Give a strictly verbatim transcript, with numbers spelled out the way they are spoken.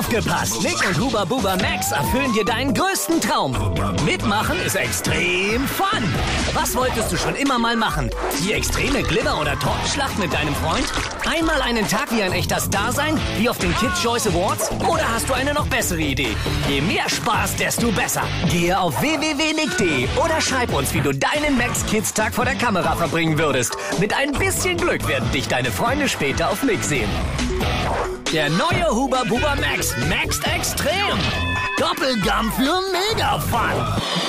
Aufgepasst! Nick und Huba Buba Max erfüllen dir deinen größten Traum. Mitmachen ist extrem fun. Was wolltest du schon immer mal machen? Die extreme Glibber- oder Tortenschlacht mit deinem Freund? Einmal einen Tag wie ein echter Star sein? Wie auf den Kids' Choice Awards? Oder hast du eine noch bessere Idee? Je mehr Spaß, desto besser. Gehe auf w w w punkt nick punkt de oder schreib uns, wie du deinen Max Kids Tag vor der Kamera verbringen würdest. Mit ein bisschen Glück werden dich deine Freunde später auf Nick sehen. Der neue Huba Buba Max. Max Extrem. Doppelgum für Mega Fun.